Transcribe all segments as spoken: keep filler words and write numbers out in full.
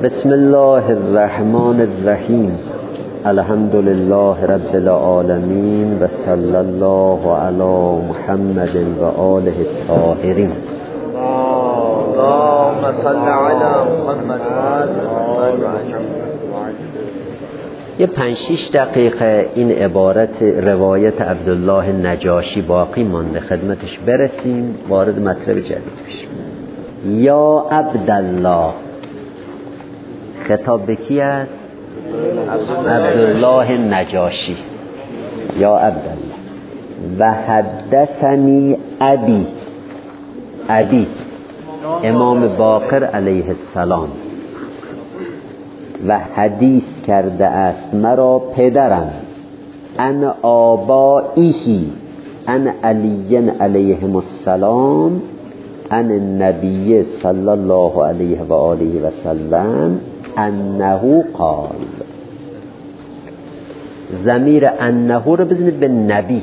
بسم الله الرحمن الرحیم. الحمد لله رب العالمین و صلی الله علی محمد و آله الطاهرین. اللهم صل علی محمد یه پنج شیش دقیقه این عبارت روایت عبدالله نجاشی باقی مانده، خدمتش برسیم وارد مطلب جدید بشیم. یا عبدالله، خطاب به کی است؟ عبدالله نجاشی. یا عبدالله و حدثنی ابی، ابی امام باقر علیه السلام، و حدیث کرده است مرا پدرم ان آبائیهی ان علی علیهم السلام ان النبی صلی الله علیه و آله و سلم انه قال. ضمیر انه رو بزنید به نبی.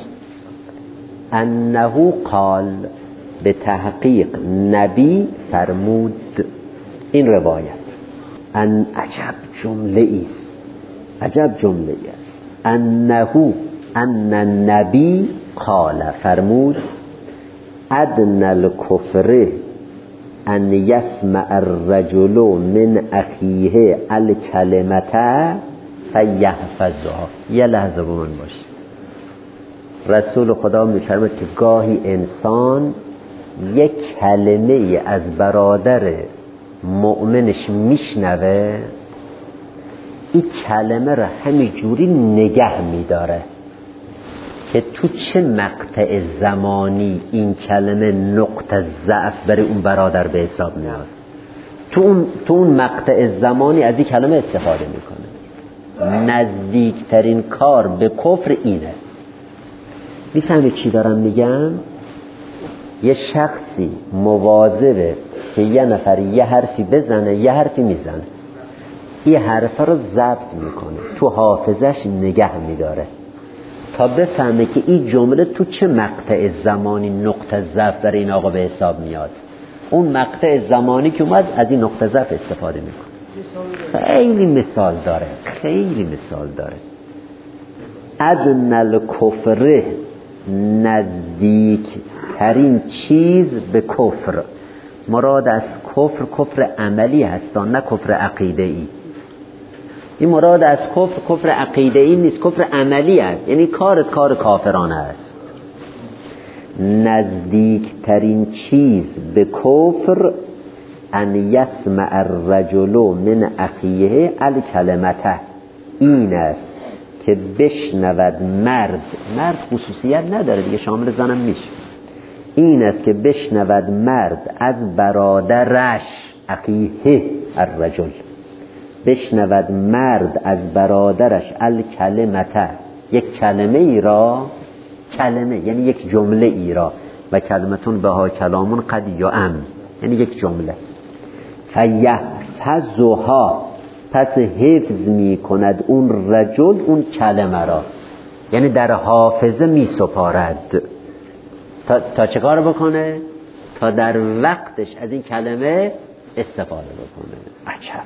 انه قال، به تحقیق نبی فرمود. این روایت ان عجب جمله است، عجب جمله است. انه ان النبی قال، فرمود ادنى الكفر ان يسمع الرجل من اخیه الکلمه فیحفظها. یه لحظه با من باشید. رسول خدا میفرماید که گاهی انسان یک کلمه از برادر مؤمنش میشنوه، این کلمه را همینجوری نگه میداره که تو چه مقطع زمانی این کلمه نقطه ضعف برای اون برادر به حساب میاد. تو اون تو اون مقطع زمانی از این کلمه استفاده میکنه. نزدیکترین کار به کفر اینه. میفهمی چی دارم میگم؟ یه شخصی مواظبه که یه نفر یه حرفی بزنه، یه حرفی میزنه، این حرف رو ضبط میکنه، تو حافظش نگه میداره تا بفهمه که این جمله تو چه مقطع زمانی نقطه ضعف برای این آقا به حساب میاد. اون مقطع زمانی که اومد از این نقطه ضعف استفاده میکنه. خیلی مثال داره، خیلی مثال داره. ادنى الکفر، نزدیک ترین چیز به کفر. مراد از کفر کفر عملی هست، نه کفر عقیده ای. این مراد از کفر کفر عقیده ای نیست، کفر عملی است، یعنی کارت کار کافرانه است. نزدیکترین چیز به کفر ان یسمع الرجل من اخیه الکلمه، این است که بشنود مرد، مرد خصوصیت نداره دیگه، شامل زنم میشه، این است که بشنود مرد از برادرش، اخیه الرجل، بشنود مرد از برادرش الکلمه، یک کلمه ای را، کلمه یعنی یک جمله ای را، و کلمتون بها کلامون قد یعم، یعنی یک جمله. فیحفظها، پس حفظ می کند اون رجل اون کلمه را، یعنی در حافظه می سپارد. تا, تا چه کار بکنه؟ تا در وقتش از این کلمه استفاده بکنه. عجب.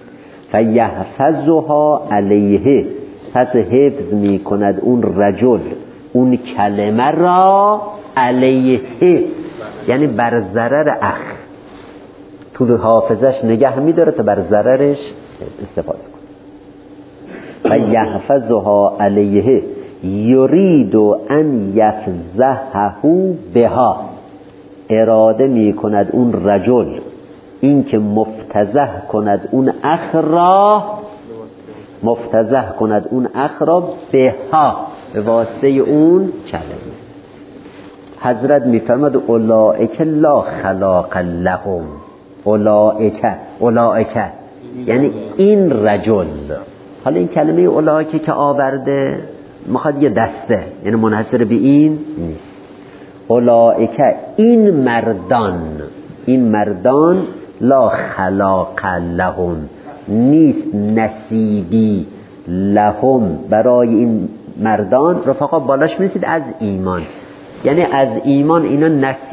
فیحفظها علیه، پس حفظ می کند اون رجل اون کلمه را علیه، یعنی بر ضرر اخ، تو حافظش نگه می داره تا بر ضررش استفاده کنه. فیحفظها علیه یرید ان یفضحه بها، اراده می کند اون رجل این که مفتضح کند اون اخ را، مفتضح کند اون اخ را بها، به واسطه اون کلمه. حضرت می فرماد اولئک لا خلاق لهم، اولئک، اولئک یعنی این رجل. حالا این کلمه اولئک که آورده میخواد یه دسته، یعنی منحصر به این نیست. اولئک این مردان، این مردان لا خلاق لهم، نیست نصیبی لهم برای این مردان. رفقا بالاش میرسید از ایمان، یعنی از ایمان اینا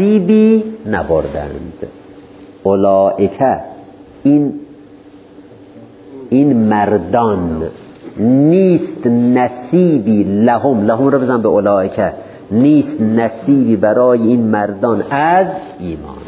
نصیبی نبردند. اولئک این مردان نیست نصیبی لهم، لهم رو بزن به اولئک، نیست نصیبی برای این مردان از ایمان.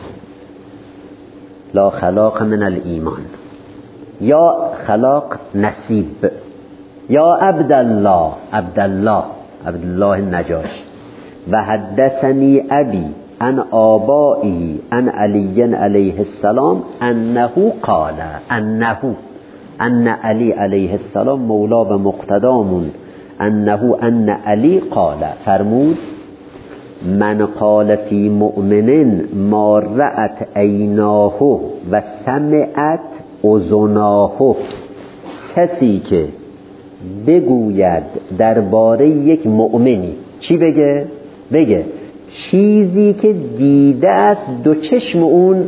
لا خلاق من الایمان، یا خلاق نصیب، یا عبدالله، عبدالله عبدالله النجاشی. و حدثنی ابی عن آبائه عن علی علیه السلام انه قال، انه ان علی علیه السلام مولا و مقتدامون، انه ان علی قال، فرمود من قال فی مؤمن ما رأت عیناه و سمعت اذناه، کسی که بگوید درباره یک مؤمنی، چی بگه؟ بگه چیزی که دیده است دو چشم اون،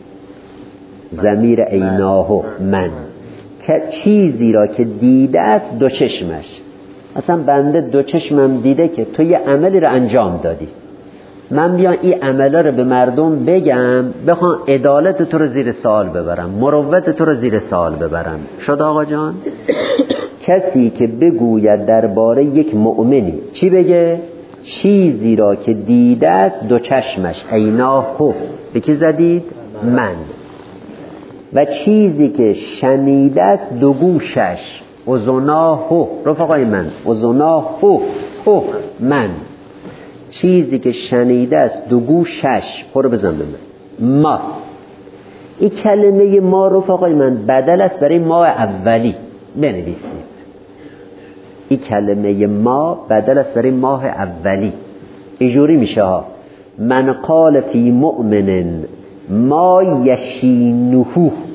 ضمیر عیناه من، که چیزی را که دیده است دو چشمش. مثلا بنده دو چشمم دیده که تو یه عملی را انجام دادی، من بیان این عمله رو به مردم بگم، بخوام عدالت تو رو زیر سوال ببرم، مروت تو رو زیر سوال ببرم. شد آقا جان؟ کسی که بگوید درباره یک مؤمنی، چی بگه؟ چیزی را که دیده است دو چشمش، عیناه، به کی زدید؟ من. و چیزی که شنیده است دو گوشش، اذناه، رفقای من، اذناه هو من، چیزی که شنیده است دو گوشش، خورو بزن به من، ما. این کلمه ما رفقای من بدل است برای ما اولی، بنویسید. این کلمه ما بدل است برای ماه اولی. اینجوری میشه ها، من قال فی مؤمن ما یشینه،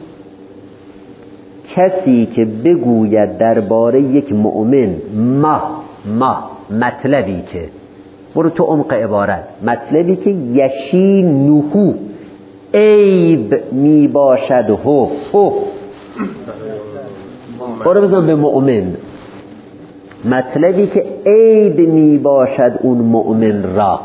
کسی که بگوید درباره یک مؤمن ما، ما مطلبی که، برو تو عمق عبارت، مطلبی که یشینه عیب می باشد، هو هو برو بزن به مؤمن، مطلبی که عیب می باشد اون مؤمن را.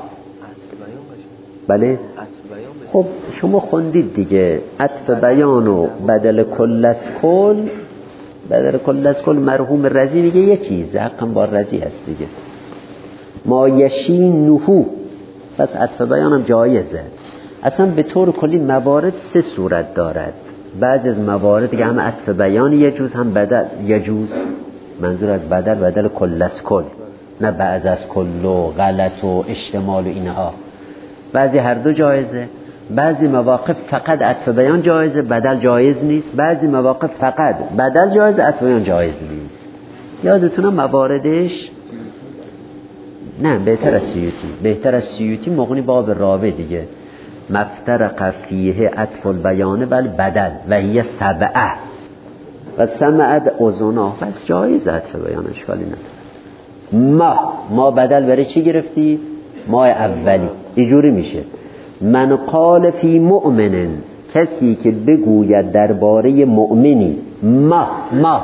بله خب شما خوندید دیگه، عطف بیان و بدل کل از کل، بدل کل از کل مرحوم رضی میگه یه چیز، حقا با رضی هست دیگه، ما یشینه، پس عطف بیان هم جایزه. اصلا به طور کلی موارد سه صورت دارد، بعض از موارد که هم عطف بیان یجوز، هم بدل یجوز، منظور از بدل بدل کل از کل، نه بعض از کل و غلط و اشتمال و اینها. بعضی هر دو جایزه، بعضی مواقع فقط عطف بیان جایزه، بدل جایز نیست، بعضی مواقع فقط بدل جایزه، عطف بیان جایز نیست. یادتونه مواردش؟ نه بهتر از سیوطی، بهتر از سیوطی مغنی باب رابع دیگه، مفترق فیه عطف البیان بل بدل و هی سبعه و سمعت اذنا، پس جایز عطف بیان، اشکالی نداره. ما ما بدل برای چی گرفتی؟ ما اولی. اینجوری میشه من قال فی مؤمن، کسی که بگوید درباره مؤمنی، ما ما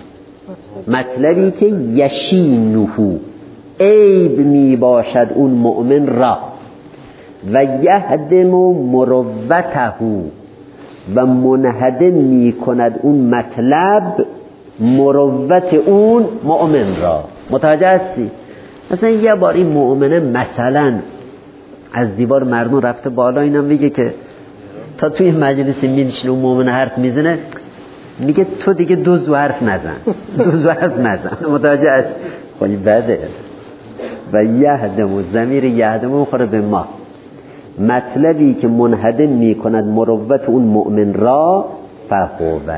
مطلبی که یشینه عیب می باشد اون مؤمن را، و یهدم مروته و منهدم می کند اون مطلب مروت اون مؤمن را. متوجه هستی؟ مثلا یه بار این مؤمنه مثلا از دیوار مردم رفته بالا، اینم میگه که تا توی مجلس میشینه اون مؤمن حرف میزنه، میگه تو دیگه دو زو حرف نزن، دو زو حرف نزن. متوجه هست؟ خیلی بده. و یهدم و ضمیر یهدم میخوره به ما، مطلبی که منهدم میکند مروت اون مؤمن را، فهوه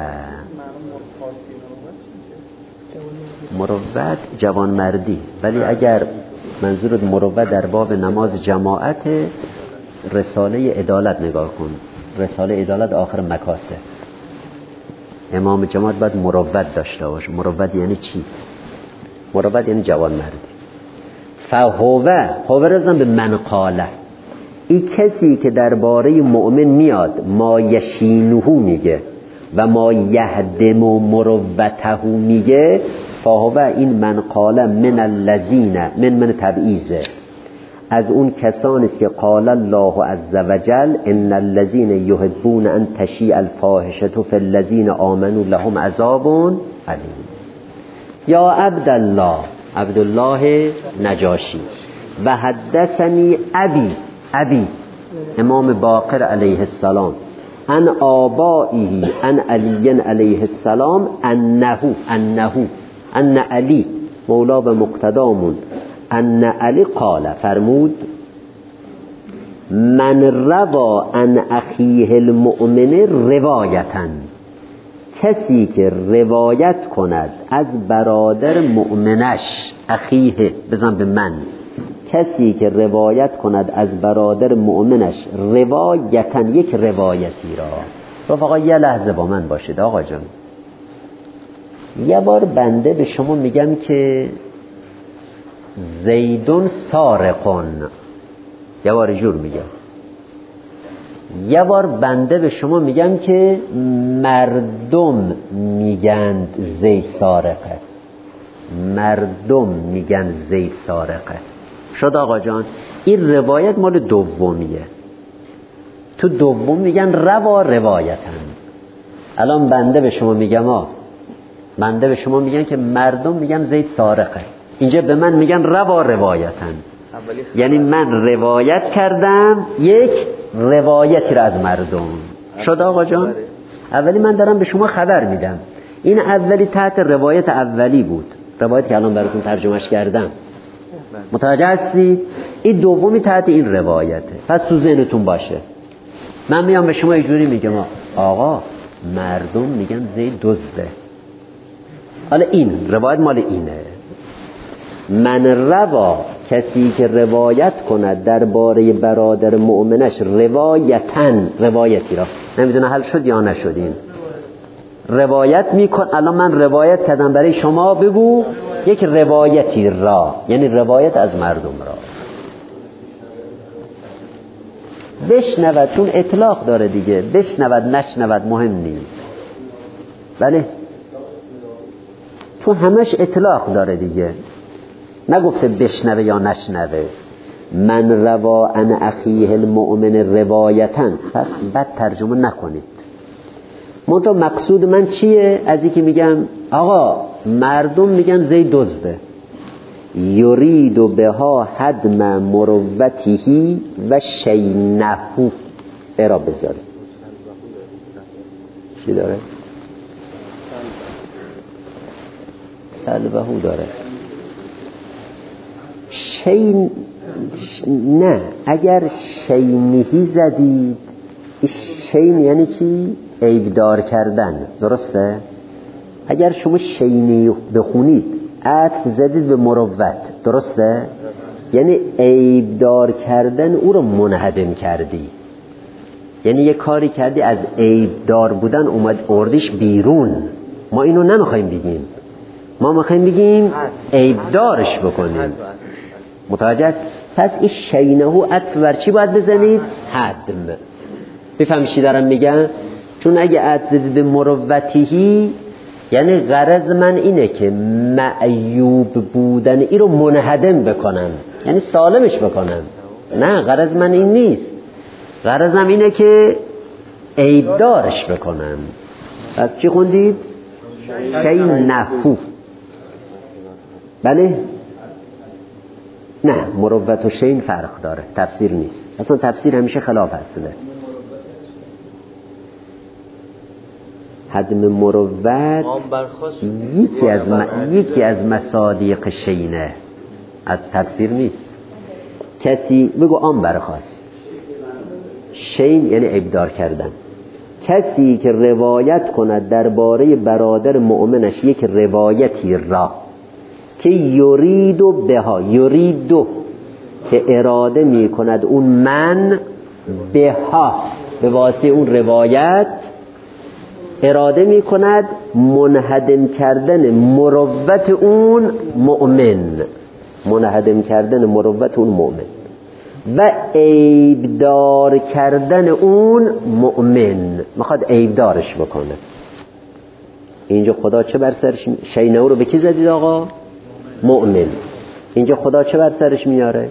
مروت جوان مردی. ولی اگر منظورت مروت در باب نماز جماعت، رساله عدالت نگاه کن، رساله عدالت آخر مکاسب، امام جماعت باید مروت داشته باشه. مروت یعنی چی؟ مروت یعنی جوان مردی. فهوه هوه رزن به من قاله، این کسی که درباره مؤمن میاد ما یشینه میگه و ما یهدم و مروته میگه، فهوه این من قاله من الذین، من من تبعیزه، از اون کسانی که قال الله عز وجل ان الذين يحبون ان تشيع الفاحشه في الذين آمنوا لهم عذاب علیم. یا عبدالله، عبدالله نجاشی. و حدثنی ابی، ابی امام باقر علیه السلام، ان آبائه ان علی علیه السلام انه انه ان علی مولا و مقتدامون ان علی قال فرمود من روا ان اخیه المؤمن روایتن، کسی که روایت کند از برادر مؤمنش، اخیه بزن به من، کسی که روایت کند از برادر مؤمنش روایتن، یک روایتی را. رفقا یه لحظه با من باشید آقا جان. یه بار بنده به شما میگم که زیدون سارقون، یه بار جور میگم. یه بار بنده به شما میگم که مردم میگن زید سارقه، مردم میگن زید سارقه. شد آقا جان. این روایت مال دومیه، تو دوم میگن روا روایتن. الان بنده به شما میگم آه بنده به شما میگن که مردم میگن زید سارقه، اینجا به من میگن روا روایتن، یعنی من روایت کردم یک روایتی را از مردم. شد آقا جان. اولی من دارم به شما خبر میدم، این اولی تحت روایت اولی بود، روایتی که الان براتون ترجمهش کردم، متوجه هستید؟ این دومی تحت این روایته، پس تو ذهنتون باشه. من میام به شما اینجوری میگم آقا مردم میگن زید دزده. حالا این روایت مال اینه، من روا، کسی که روایت کند درباره برادر مؤمنش روایتن، روایتی را، نمیدونه حل شد یا نشد. این روایت میکن، الان من روایت کردم برای شما، بگو یک روایتی را، یعنی روایت از مردم را بشنود، چون اطلاق داره دیگه، بشنود نشنود مهم نیست. بله تو همش اطلاق داره دیگه، نگفته بشنوه یا نشنوه. من روا ان اخیه المؤمن روایتن، پس بد ترجمه نکنید. منتها مقصود من چیه؟ از اینکه میگم آقا مردم میگن زید دزده، یرید بها هدم مروته و شینه. برا بذاری چی داره؟ سلبهو داره. شین نه، اگر شینهی زدید، شین یعنی چی؟ عیبدار کردن، درسته؟ اگر شما شینی بخونید عطف زدید به مروت، درسته؟ یعنی عیبدار کردن او رو منهدم کردی، یعنی یه کاری کردی از عیبدار بودن اومد اردیش بیرون. ما اینو نمیخوایم بگیم، ما میخوایم بگیم عیبدارش بکنیم. متوجه؟ پس این شینهو عطف بر چی باید بزنید؟ هدم. بفهمی چی دارم میگم؟ چون اگه عطف زدید به مروتیهی، یعنی غرض من اینه که معیوب بودن این رو منهدم بکنم، یعنی سالمش بکنم. نه، غرض من این نیست، غرضم اینه که عیبدارش بکنم. پس چی خوندید؟ شینهو. بله؟ نه، مروت و شین فرق داره، تفسیر نیست. اصلا تفسیر همیشه خلاف هستله. هدم مروت یکی از م... یکی از مصادیق شینه، از تفسیر نیست. کسی بگو آن برخواست، شین یعنی عیبدار کردن. کسی که روایت کند درباره برادر مؤمنش یک روایتی را که یریدو بها، یریدو که اراده می کند اون من، بها به واسطه اون روایت اراده می کند منهدم کردن مروت اون مؤمن، منهدم کردن مروت اون مؤمن و عیبدار کردن اون مؤمن، میخواد عیبدارش بکنه. اینجا خدا چه بر سرش می... شینه رو به کی زدید آقا؟ مؤمن. اینجا خدا چه بر سرش میاره؟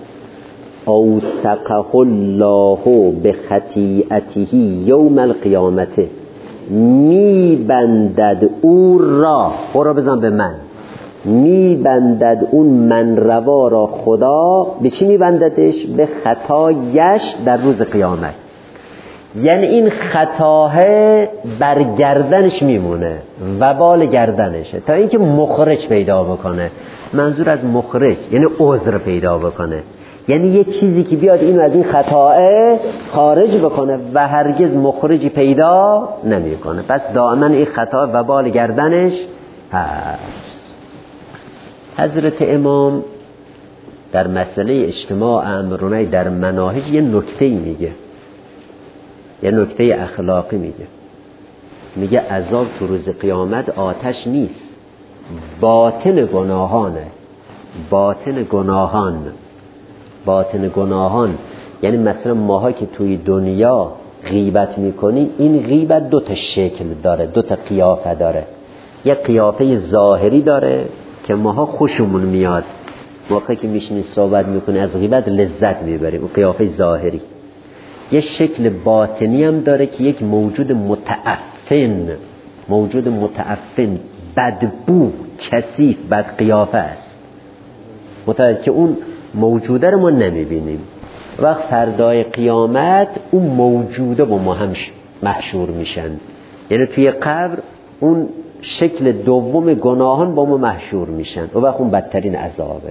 اوثقه الله بخطیئته یوم القیامته، میبندد او را، او را بزن به من، میبندد اون من روا را خدا به چی میبنددش؟ به خطایش در روز قیامت. یعنی این خطاه بر گردنش میمونه، وبال گردنشه تا اینکه مخرج پیدا بکنه. منظور از مخرج یعنی عذر پیدا بکنه، یعنی یه چیزی که بیاد اینو از این خطاه خارج بکنه و هرگز مخرجی پیدا نمیکنه. پس دائما این خطا وبال گردنش هست. حضرت امام در مسئله اجتماع امرونه در مناهج یه نکته‌ای میگه، یه نکته اخلاقی میگه. میگه عذاب تو روز قیامت آتش نیست، باطن گناهانه. باطن گناهان باطن گناهان یعنی مثلا ماها که توی دنیا غیبت میکنیم، این غیبت دو تا شکل داره، دو تا قیافه داره. یه قیافه ظاهری داره که ماها خوشمون میاد، موقعی که میشینی صحبت میکنی از غیبت لذت میبریم، اون قیافه ظاهری. یه شکل باطنی هم داره که یک موجود متعفن، موجود متعفن، بدبو، کثیف، بد قیافه است، متعفن که اون موجوده رو ما نمیبینیم. وقت فردای قیامت اون موجوده با ما هم محشور میشن، یعنی توی قبر اون شکل دوم گناهان با ما محشور میشن و وقت اون بدترین عذابه.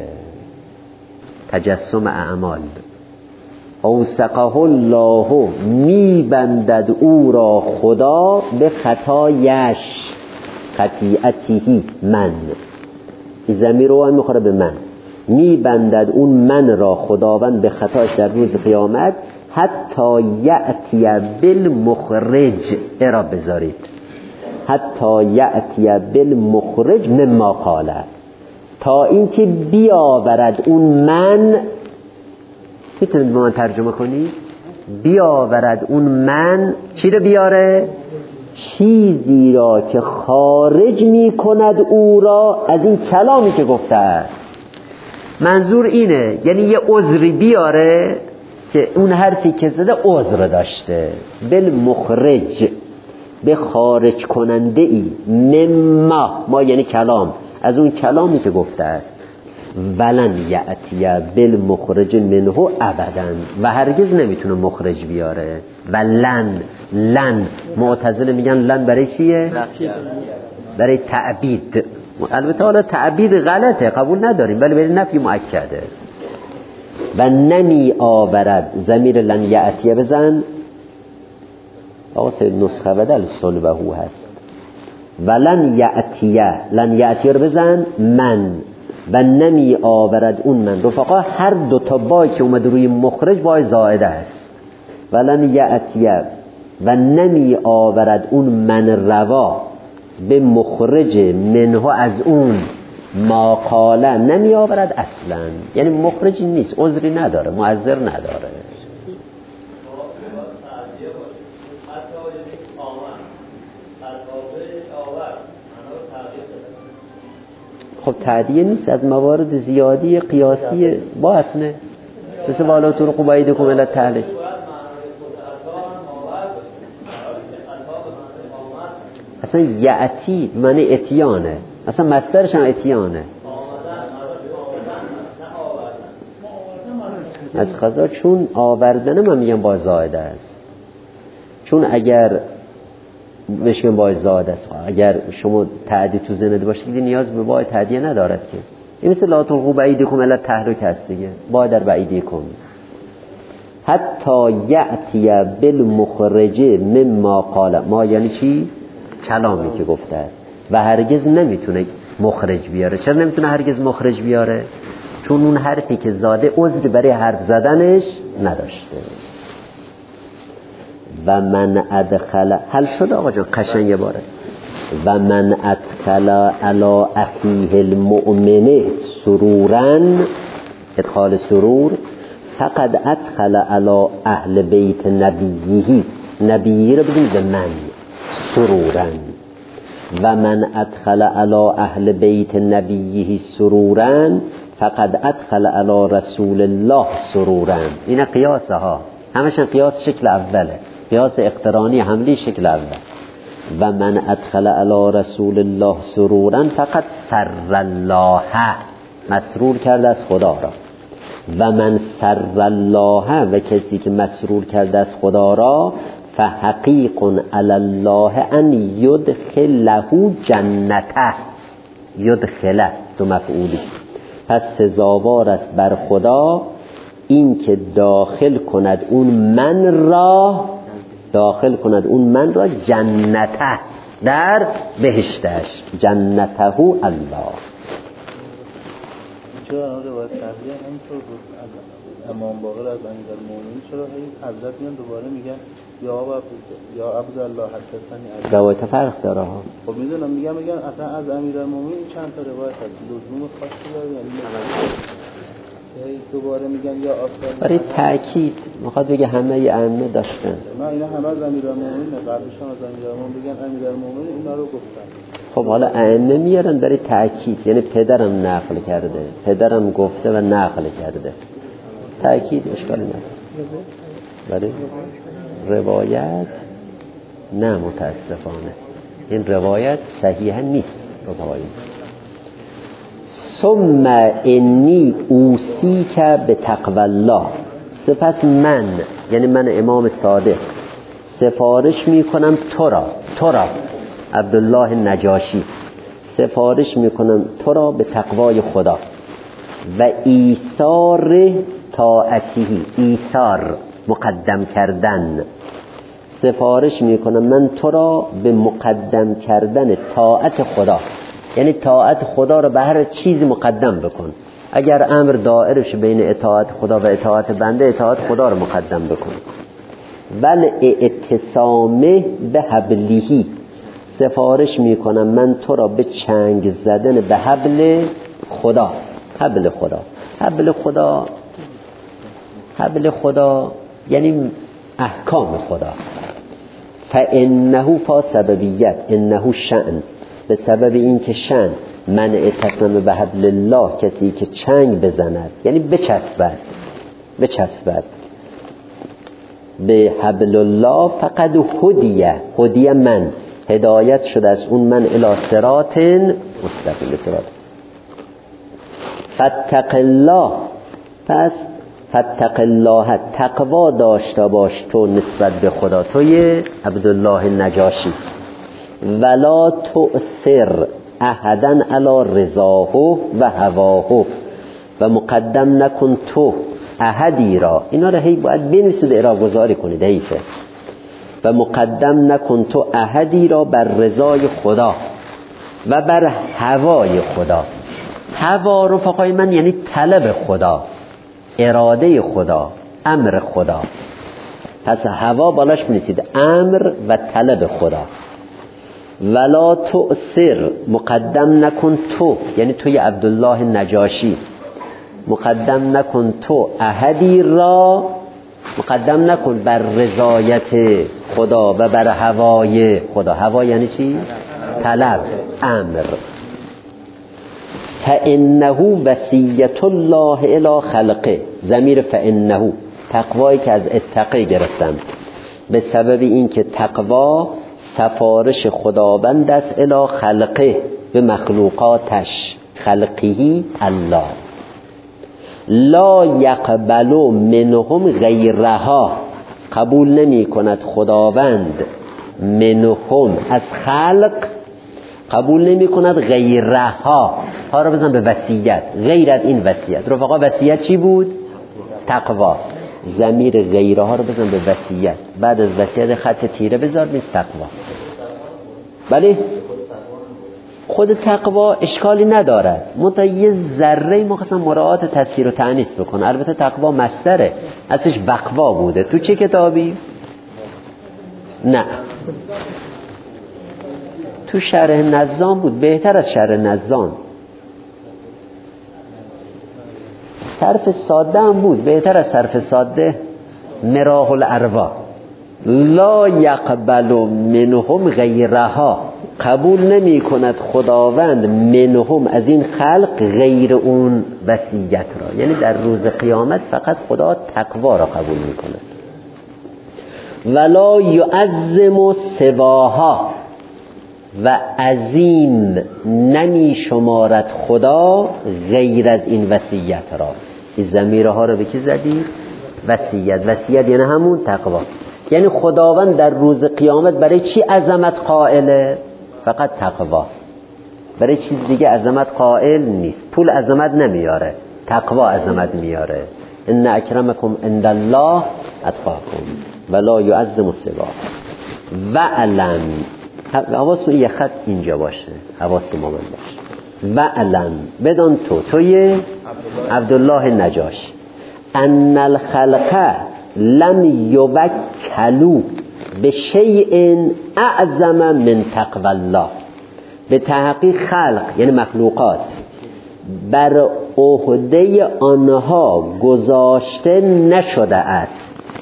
تجسم اعمال. اوثقه الله، میبندد او را خدا به خطایش، خطیئته من، این ضمیر رو میخوره به من. میبندد اون من را خداوند به خطاش در روز قیامت، حتی یأتی بالمخرج، ارا بذارید، حتی یأتی بالمخرج مما قاله، تا اینکه بیاورد اون من. میتونید با من ترجمه کنید؟ بیاورد اون من چی رو بیاره؟ چیزی را که خارج می کند او را از این کلامی که گفته است. منظور اینه، یعنی یه عذری بیاره که اون حرفی که زده عذر داشته. بالمخرج، به خارج کننده ای، مما، ما یعنی کلام، از اون کلامی که گفته است. ولن یأتی بالمخرج منه ابدا، و هرگز نمیتونه مخرج بیاره. و لن، لن معتزله میگن لن برای چیه؟ برای تعبید. البته حالا تعبید غلطه، قبول نداریم، ولی برای نفی مؤکده. و نمی آورد، ضمیر لن یأتی بزن، آقا سید نسخه بدل صلبهو هست. ولن یأتی، لن یأتی رو بزن من، و نمی آورد اون من. رفقا هر دو تا بای که اومده روی مخرج بای زائده است. ولن یأتی، و نمی آورد اون من روا به مخرج منه، از اون ما قاله، نمی آورد اصلا، یعنی مخرجی نیست، عذری نداره، معذر نداره. خب تعدیه نیست، از موارد زیادی قیاسی با اصله، مثل والا تو رو قبایده کن ملت تحلیک. اصلا یعتی معنی اتیانه، اصلا مصدرش هم اتیانه از خضا، چون آوردنه من میگم با زائده است. چون اگر بشکن با زائده است، اگر شما تعدی تو زنده باشید دیگه نیاز به با تعدیه ندارد که. این مثل لا تلقوا بایدیکم الی التهلکه است دیگه، با در بعیدیکم. حتی یأتی بالمخرج مما قال، ما یعنی چی؟ کلامی که گفته است. و هرگز نمیتونه مخرج بیاره. چرا نمیتونه هرگز مخرج بیاره؟ چون اون حرفی که زاده عذر برای حرف زدنش نداشته. و من ادخل، حل شد آقا جان، قشنگ یه باره. و من ادخل علی اخیه المؤمن سرورا، ادخال سرور، فقد ادخل علی اهل بیت نبیه، نبیه رو بگیم به من، سرورا. و من ادخل علی اهل بیت نبیه سرورا، فقد ادخل علی رسول الله سرورا. این قیاسه ها، همشن قیاس شکل اوله، قیاس اقترانی حملی شکل اول. و من ادخل علی رسول الله سرورا فقط سر الله، مسرور کرده از خدا را. و من سر الله، و کسی که مسرور کرده از خدا را، فحقیق علی الله ان یدخله جنته، یدخله دو مفعولی، پس سزاوار است بر خدا این که داخل کند اون من را، داخل کند اون من را جنته، در بهشتش، جنته الله. چرا روایت تحریه همینطور بود از امام باقر از امیرالمومنین، چرا هی حضرت میان دوباره میگن یا عبد یا عبدالله حدثنی، روایت فرق داره ها. خب میدونم، میگم میگن اصلا از امیرالمومنین چند تا روایت هست، لزوم خاصی داره یعنی هی دوباره میگن یا عبدالله، برای تأکید میخواد بگه همه ائمه داشتن. نه اینا همه از امیرالمومنین، قبلشون از امیرالمومنین بگن امیرالمومنین اینا رو گفتن. خب حالا ائمه میارن برای تأکید، یعنی پدرم نقل کرده، پدرم گفته و نقل کرده، تأکید اشکالی نداره. برای روایت نه، متاسفانه این روایت صحیح نیست. روایت ثم انی اوصیک بتقوی الله، سپس من، یعنی من امام صادق، سفارش میکنم تو را، تو را عبدالله نجاشی، سفارش میکنم تو را به تقوای خدا و ایثار طاعتی، ایثار مقدم کردن، سفارش میکنم من تو را به مقدم کردن طاعت خدا، یعنی طاعت خدا رو به هر چیزی مقدم بکن. اگر امر دائرش بین اطاعت خدا و اطاعت بنده، اطاعت خدا رو مقدم بکن. ول اعتصامه به حبلیه، سفارش میکنم من تو را به چنگ زدن به حبل خدا. حبل خدا، حبل خدا، حبل خدا یعنی احکام خدا. فانه فا سببیت، انه شأن، به سبب این که شأن، من اعتصم به حبل الله، کسی که چنگ بزند یعنی بچسبد، بچسبد به حبل الله، فقد هدیه، هدیه من، هدایت شده از اون من الی صراط مستقیم، صراط. فاتق الله، پس فاتق الله، تقوا داشته باش تو نسبت به خدا، توی عبدالله نجاشی. ولا تؤثر احدا علی رضاه و هواه، و مقدم نکن تو احدی را، اینا را هی باید بنویسید، اعراب گذاری کنید، حیفه. و مقدم نکن تو احدی را بر رضای خدا و بر هوای خدا. هوا رفقای من یعنی طلب خدا، اراده خدا، امر خدا. پس هوا بالاش بنویسید امر و طلب خدا. ولا تؤثر، مقدم نکن تو، یعنی توی عبدالله نجاشی، مقدم نکن تو احدی را، مقدم نکن بر رضایت خدا و بر هوای خدا. هوا یعنی چی؟ طلب، امر. فانه وصیت الله الی خلقه، ضمیر فانه، تقوایی که از اتقی گرفتم، به سبب این که تقوا سفارش خداوند است الی خلقه، به مخلوقاتش، خلقه الله. لا یقبل منهم غیرها، قبول نمی کند خداوند منهم از خلق، قبول نمی کند غیرها، ها را بزن به وصیت، غیر از این وصیت. رفقا وصیت چی بود؟ تقوا. ضمیر غیرها رو بزن به وصیت، بعد از وصیت خط تیره بذار نیست تقوا. بله خود تقوا اشکالی ندارد، منتها یه ذره ما خواستم مراعات تذکیر و تأنیث بکنه. البته تقوا مصدره، اصلش بقوا بوده. تو چه کتابی؟ نه، تو شرح نظام بود، بهتر از شرح نظام. صرف ساده هم بود، بهتر از صرف ساده. مراه الارواح. لا یقبل منهم غیرها، قبول نمی کند خداوند منهم از این خلق غیر اون وصیت را، یعنی در روز قیامت فقط خدا تقوا را قبول می کند. ولا یعظم سواها، و عظیم نمی شمارد خدا غیر از این وصیت را. این ضمیرها رو به کی زدی؟ وصیت. وصیت یعنی همون تقوا. یعنی خداوند در روز قیامت برای چی عظمت قائله؟ فقط تقوا. برای چیز دیگه عظمت قائل نیست. پول عظمت نمیاره، تقوا عظمت میاره. ان اکرمکم عند الله اتقاکم ولا یعظم سواه. وعلم، حواستون یه خط اینجا باشه، حواست ما من باشه. وعلم، بدان تو توی عبدالله نجاشی، ان الخلق لم یوکلوا به شیء اعظم من تقوی الله. به تحقیق خلق یعنی مخلوقات بر عهده آنها گذاشته نشده است.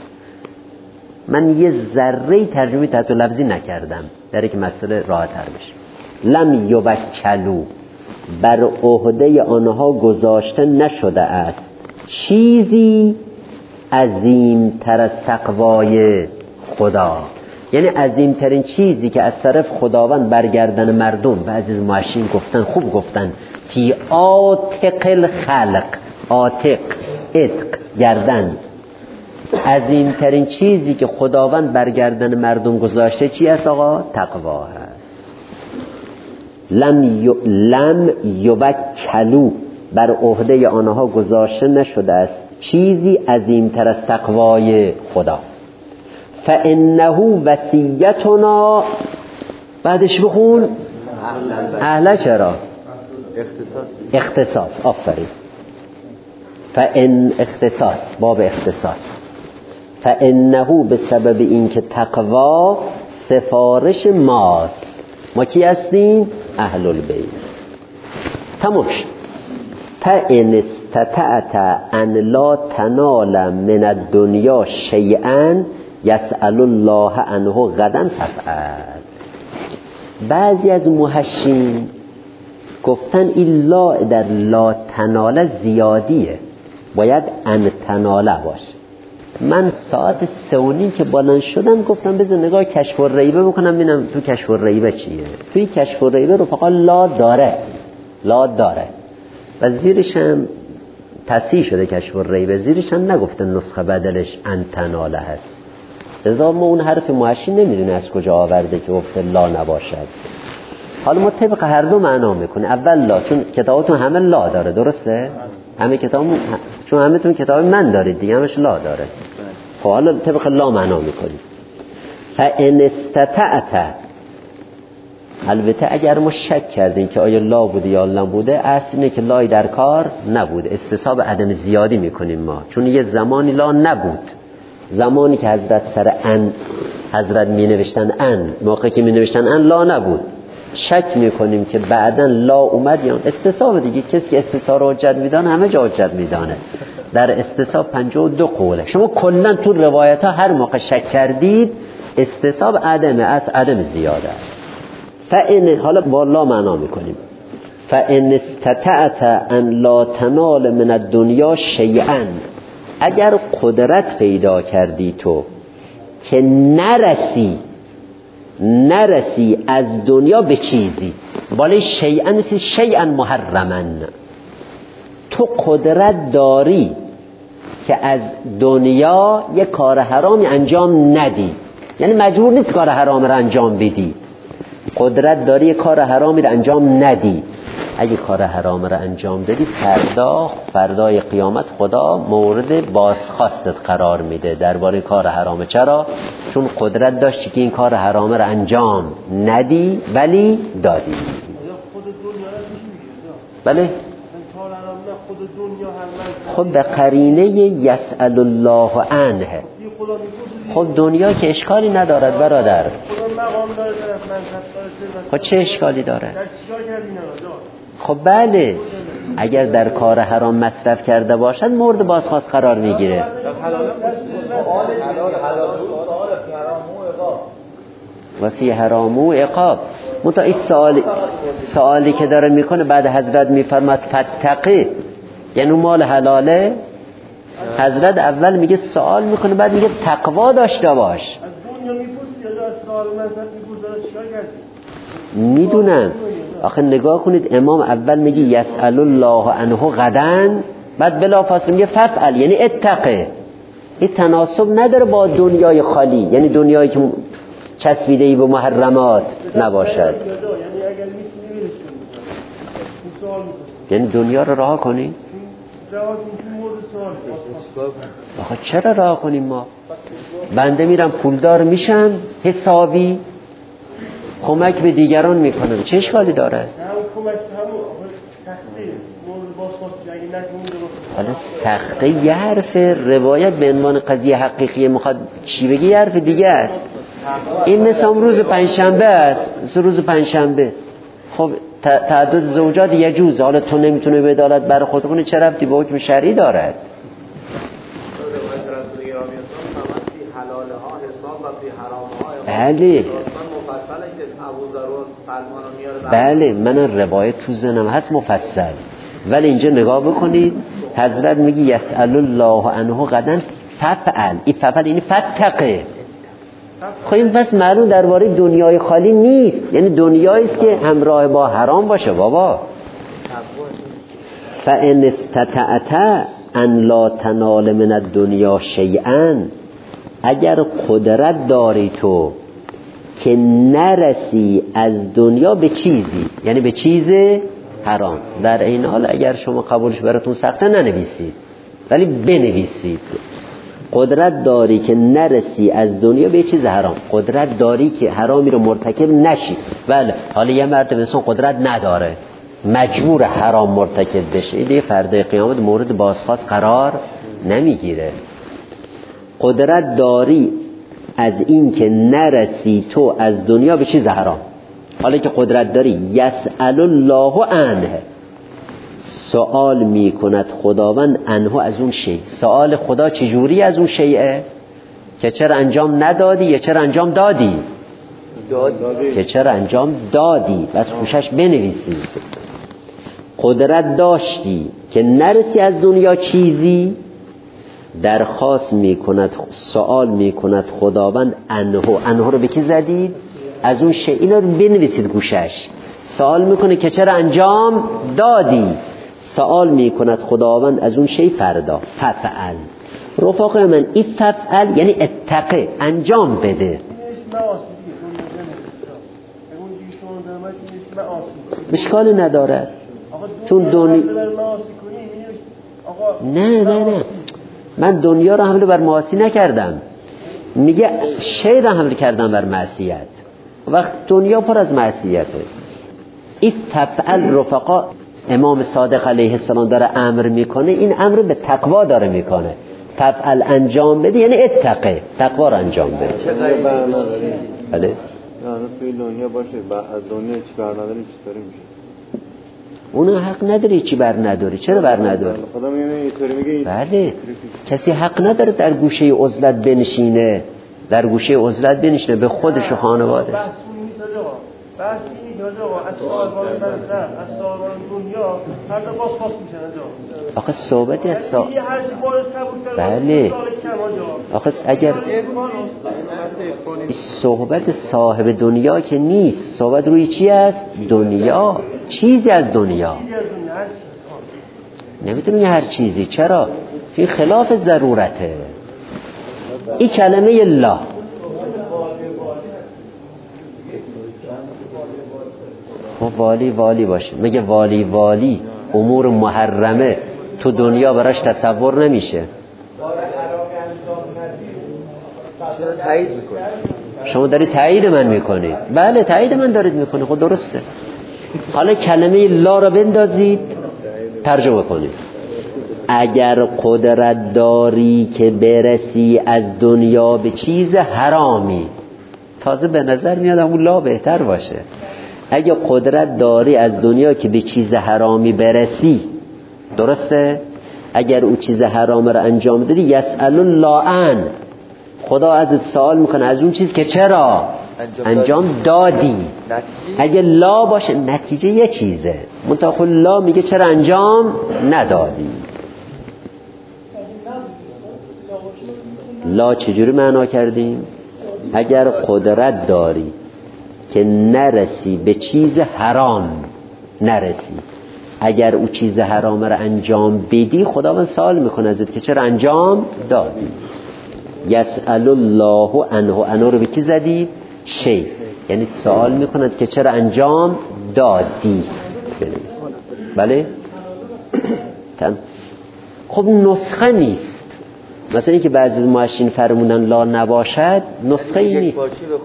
من یه ذره ترجمه تحت لفظی نکردم در یک مسئله راحت تر بشه. لم یوکلوا، بر عهده آنها گذاشته نشده است چیزی عظیم تر از تقوای خدا. یعنی عظیم ترین چیزی که از طرف خداوند برگردن مردم، بعضی از معشین گفتن، خوب گفتن، تی آتق الخلق، آتق اتق گردن، عظیم ترین چیزی که خداوند برگردن مردم گذاشته چی است آقا؟ تقوا هست. لم ی... لم یوکلوا، بر عهده آنها گذاشته نشده است چیزی عظیم تر از تقوای خدا. فانه وصیتنا، بعدش بخون اهل چرا؟ اختصاص. آفرین. فان اختصاص، باب اختصاص. فانه به سبب اینکه تقوا سفارش ماست. ما کی هستیم؟ اهل البیت. تمام شد. فان استطعت ان لا تنال من الدنیا شیئا یسأل الله عنه غدا ففعل. بعضی از محشین گفتن این لا در لا تنال زیادیه، باید ان تناله باشه. من ساعت سه و نیم که بلند شدم گفتم بذار نگاه کشف الریبه بکنم ببینم تو کشف الریبه چیه. توی کشف الریبه رو فقط لا داره، لا داره و زیرش هم تصحیح شده کشف الریبه، زیرش هم نگفتن نسخه بدلش ان تناله هست. لذا ما اون حرف محشی نمیدونه از کجا آورده که گفته لا نباشد. حالا ما طبق هر دو معنا میکنه. اول لا، چون کتاباتون همه لا داره، درسته؟ همه کتاب، چون همه تون کتاب من دارید دیگه، همش لا داره. خب حالا طبق لا معنا میکنیم. فان استطعت، البته اگر ما شک کردیم که آیا لا بوده یا لا بوده، اصل اینه که لای در کار نبوده، استصحاب عدم زیادی میکنیم ما، چون یه زمانی لا نبود، زمانی که حضرت سر ان حضرت می نوشتن ان، موقعی که می نوشتن ان لا نبود. شک میکنیم که بعداً لا اومد یا استصحاب دیگه. کسی که استصحاب رو حجت میدانه همه جا حجت میدانه. در استصحاب پنجاه و دو قوله. شما کلا تو روایت ها هر موقع شک کردید استصحاب عدم از عدم زیاده. فان، حالا با لا معنا میکنیم، فان استطعت ان لا تنال من الدنیا شیئا، اگر قدرت پیدا کردی تو که نرسی نرسی از دنیا به چیزی، بالای شیئا نیست، شیئا محرما، تو قدرت داری که از دنیا یک کار حرامی انجام ندی، یعنی مجبور نیست کار حرام را انجام بدی، قدرت داری یک کار حرامی را انجام ندی. اگه کار حرام را انجام دادی فردا فردای قیامت خدا مورد بازخواستت قرار میده درباره کار حرام. چرا؟ چون قدرت داشتی که این کار حرام را انجام ندی ولی دادی. بله؟ خب به قرینه یسأل الله عنه. خب دنیا که اشکالی ندارد برادر. خب چه اشکالی داره؟ خب بله، اگر در کار حرام مصرف کرده باشد مورد بازخواست قرار میگیره. و فی حرام و عقاب. منتها این سوالی سوالی که داره میکنه بعد حضرت میفرماد فتقی، یعنی مال حلاله. حضرت اول میگه سوال میکنه، بعد میگه تقوا داشته باش. میدونم. آخه نگاه کنید امام اول میگه یسأل الله عنه غدا، بعد بلافاصله میگه ففعل یعنی اتقه. این تناسب نداره با دنیای خالی، یعنی دنیایی که چسبیده ای به محرمات نباشد. یعنی دنیا رو رها کنیم؟ آخه چرا رها کنیم؟ ما بنده میرم پولدار میشم حسابی، کمک به دیگران میکنم، چه اشکالی داره؟ حالا سخته یه حرف، روایت به عنوان قضیه حقیقی میخواد چی بگی یه حرف دیگه است. این مثل روز پنجشنبه است، مثل روز پنجشنبه. خب تعدد زوجات یجوز، حالا تو نمیتونه به عدالت برای خود کنی، چه ربطی به حکم شرعی دارد؟ بله بله من روایت تو ذهنم هست مفصل، ولی اینجا نگاه بکنید حضرت میگه یسأل الله عنه غدا ففعل. این ففعل یعنی فتقه. خب این پس معلوم درباره دنیای خالی نیست، یعنی دنیایی است که همراه با حرام باشه بابا. فان استطعت ان لا تنال من الدنیا شیئا، اگر قدرت داری تو که نرسی از دنیا به چیزی، یعنی به چیز حرام، در این حال اگر شما قبولش براتون سخته ننویسید ولی بنویسید. قدرت داری که نرسی از دنیا به چیز حرام، قدرت داری که حرامی رو مرتکب نشی. بله حالا یه مرد مثلا قدرت نداره، مجبور حرام مرتکب بشه، این دیگه فردا قیامت مورد بازخواست قرار نمیگیره. قدرت داری از این که نرسی تو از دنیا به چیز حرام. حالا که قدرت داری یسأل الله عنه، سوال میکند خداوند عنه از اون شی. سوال خدا چجوری از اون شیئه؟ که چرا انجام ندادی یا چرا انجام دادی؟ دادی. که چرا انجام دادی، بس خوشش بنویسید. قدرت داشتی که نرسی از دنیا چیزی، درخواست میکند، سوال میکند خداوند عنه. عنه رو به کی زدید؟ از اون شی. اینا رو بنویسید گوشش. سوال میکنه که چرا انجام دادی، سوال میکند خداوند از اون شی فردا. ففعل رفاق من، این ففعل یعنی اتقه، انجام بده. مشکال ندارد چون دنیا نه نه نه من دنیا رو حمله بر معاصی نکردم، میگه شی رو حمله کردم بر معصیت. وقت دنیا پر از معصیته. این ففعل رفقا امام صادق علیه السلام داره امر میکنه، این امر به تقوا داره میکنه. ففعل انجام بده یعنی اتقه، تقوا رو انجام بده. بله نه توی دنیا باشه، از دنیا چی بر نداری چی داری میشه؟ اون حق نداری چی بر نداری. چرا بر نداری؟ خدا میگه اینطوری میگه. بله کسی حق نداره در گوشه عزلت بنشینه، در گوشه عزلت بنشینه به خودش و خانواده. بحث اینی که آقا از سالوان منزل، از سالوان دنیا هر دو باز باز میشن آجا. آخه صحبتی از سا... یه هر چی باید قبول کرد. بله آخه اگر صحبت صاحب دنیا که نیست، صحبت روی چی است؟ دنیا، چیزی از دنیا. نمیتونی هر چیزی. چرا؟ این خلاف ضرورته. این کلمه الله خب والی والی باشه، میگه والی والی امور محرمه تو دنیا براش تصور نمیشه. شما داری تایید من میکنید. بله تایید من دارید میکنید، خب درسته. حالا کلمه لا را بندازید ترجمه کنید. اگر قدرت داری که برسی از دنیا به چیز حرامی، تازه به نظر میاد اون لا بهتر باشه. اگه قدرت داری از دنیا که به چیز حرامی برسی، درسته؟ اگر او چیز حرام را انجام دادی یسأل الله عنه، خدا ازت سوال میکنه از اون چیز که چرا انجام دادی. اگه لا باشه نتیجه یه چیزه، منتها لا میگه چرا انجام ندادی. لا چجوری معنا کردیم؟ اگر قدرت داری که نرسی به چیز حرام، نرسی. اگر او چیز حرام را انجام بدی خداوند سوال میکنه ازت که چرا انجام دادی. یسأل الله عنه، عنه رو به کی زدید؟ شیء، یعنی سوال میکند که چرا انجام دادی. بله؟ خب نسخه نیست، مثلا اینکه بعضی ماشین فرمودن لا نباشد، نسخه ای نیست.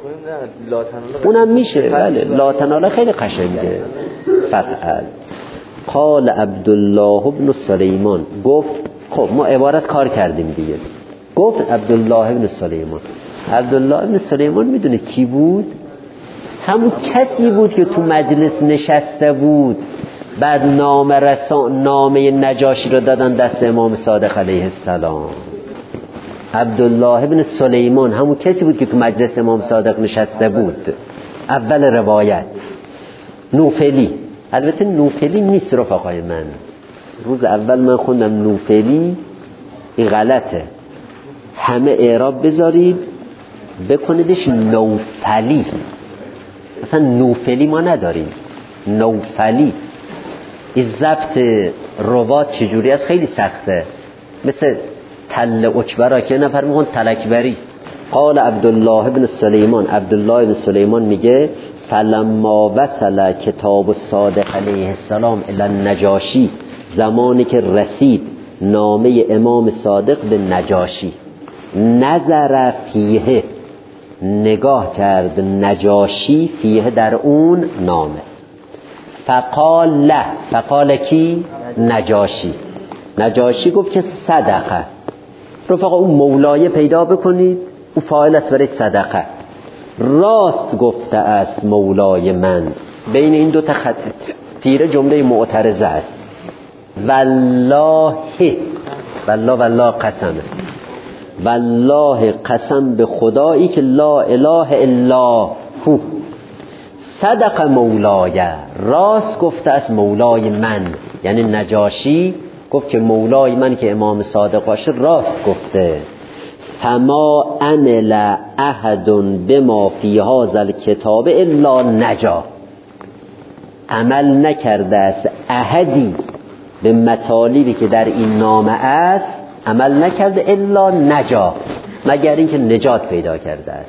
اونم میشه، بله لا تناله خیلی قشنگه. فتعل قال عبدالله ابن سلیمان، گفت خب ما عبارت کار کردیم دیگه. گفت عبدالله ابن سلیمان. عبدالله ابن سلیمان میدونه کی بود؟ همون کسی بود که تو مجلس نشسته بود، بعد نامه رسان نامه نجاشی رو دادن دست امام صادق علیه السلام. عبدالله ابن سلیمان همون کسی بود که تو مجلس امام صادق نشسته بود. اول روایت نوفلی، البته نوفلی نیست رفقای من، روز اول من خوندم نوفلی، این غلطه، همه اعراب بذارید بکنیدش نوفلی. مثلا نوفلی ما نداریم، نوفلی. این ضبط روات چجوری است؟ خیلی سخته، مثل تل اکبرا که نفر میخوان تلکبری. قال عبدالله ابن سلیمان، عبدالله ابن سلیمان میگه فلما وصل کتاب الصادق علیه السلام الی النجاشی، زمانی که رسید نامه امام صادق به نجاشی، نظر فیه، نگاه کرد نجاشی، فیه در اون نامه، فقال له، فقال کی؟ نجاشی. نجاشی گفت که صدقه. رفقا اون مولای پیدا بکنید، او فاعل است برای صدقه. راست گفته است مولای من. بین این دو تا خط تیره جمله معترضه است. والله، والله والله قسمه، والله قسم به خدایی که لا اله الا هو، صدق مولای، راست گفته است مولای من. یعنی نجاشی گفت که مولای من که امام صادق باشه راست گفته. فما عمل احد بما فی هذا الکتاب الا نجا، عمل نکرده است احدی به مطالبی که در این نامه است، عمل نکرده الا نجا، مگر اینکه نجات پیدا کرده است.